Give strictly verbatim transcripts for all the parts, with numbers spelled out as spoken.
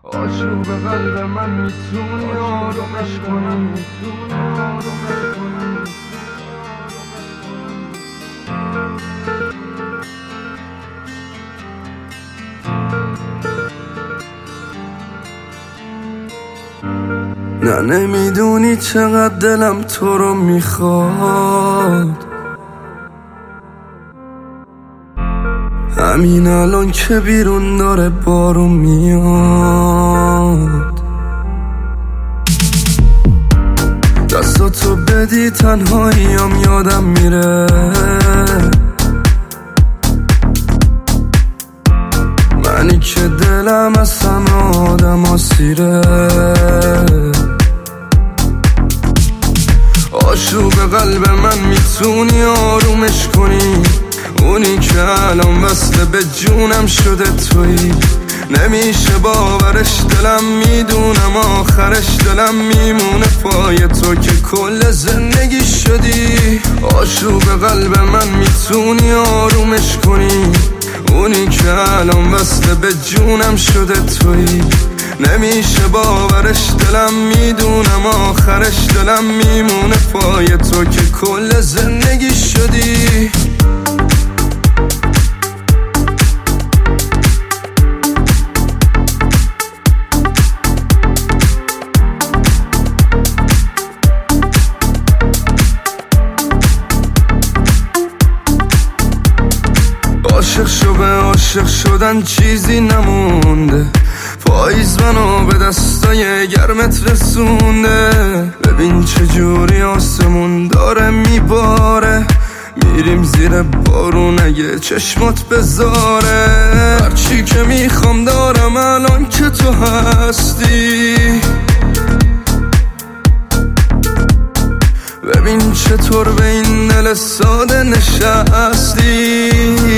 آشوب قلب من میتونی آرومش کنی، میتونی آرومش کنی. نه نمیدونی چقدر دلم تو رو میخواد، همین الان که بیرون داره بارون میاد. دستاتو بدی تنهاییم یادم میره، منی که دلم از همه آدم ها سیره. آشوب قلب من میتونی آرومش کنی، اونی که الان وصله به جونم شده تویی. نمیشه باورش دلم میدونم آخرش دلم میمونه پای تو که کل زندگی شدی. آشوب قلب من میتونی آرومش کنی، اونی که الان وصله به جونم شده تویی. نمیشه باورش دلم میدونم آخرش دلم میمونه پای تو که کل زندگی شدی. عاشق شو به عاشق شدن چیزی نمونده، پاییز منو به دستای گرمت رسونده. ببین چجوری آسمون داره میباره، میریم زیر بارون اگه چشمات بذاره. هرچی که میخوام دارم الان که تو هستی، ببین چطور به این دل ساده نشستی.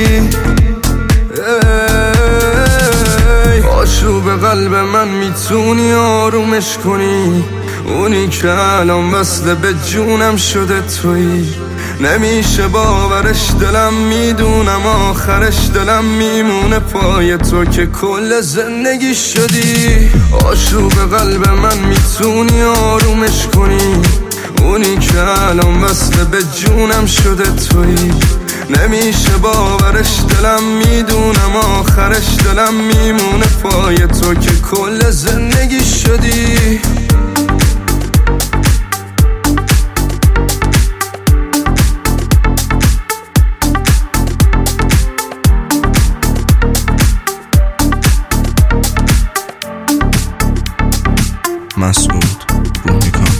آشوب قلب من میتونی آرومش کنی، اونی که الان وصله به جونم شده تویی. نمیشه باورش دلم میدونم آخرش دلم میمونه پای تو که کل زندگی شدی. آشوب قلب من میتونی آرومش کنی، اونی که الان وصله به جونم شده تویی. نمیشه باورش دلم میدونم آخرش دلم میمونه پای تو که کل زندگی شدی. مسعود روحی کن.